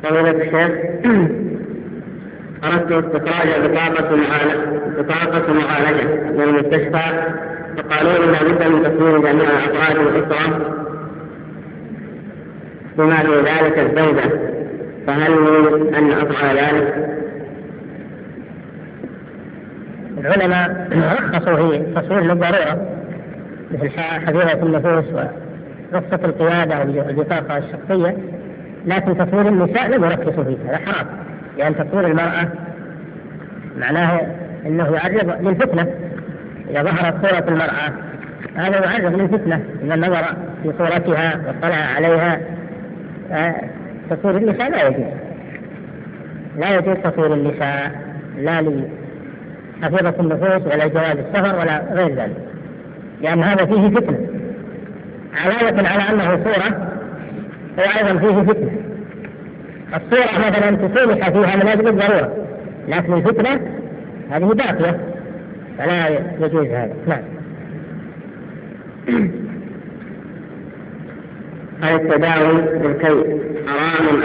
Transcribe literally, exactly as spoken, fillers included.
فضيلة الشيخ، أردت استخراج بطاقة معالجة بطاقة معالجة من المستشفى، فقالوا إن لابد من تصوير جميع أفراد الأسرة بما في ذلك الزوجة، فهل لي أن أفعل ذلك؟ العلماء رخصوا في تصوير للضرورة مثل حظيرة النفوس ورخصة القيادة والبطاقة الشخصية، لكن تصوير النساء لم يرخصوا فيه، هذا حرام، لأن تصوير المرأة معناه أنه يعرض للفتنة. إذا ظهرت صورة المرأة هذا يعرض للفتنة، إذا نظر في صورتها واطلع عليها. تصوير النساء لا يجوز، لا يجوز تصوير النساء، لا لحفيظة النفوس ولا جواز السفر ولا غير ذلك، لأن هذا فيه فتنة، علاوة على أنه صورة وأيضا فيه فتنة. الصورة مثلا تصلح فيها من أجل الضرورة، لكن الفتنة هذه باقية فلا يجوز هذا. نعم. هل التداوي بالكي حرام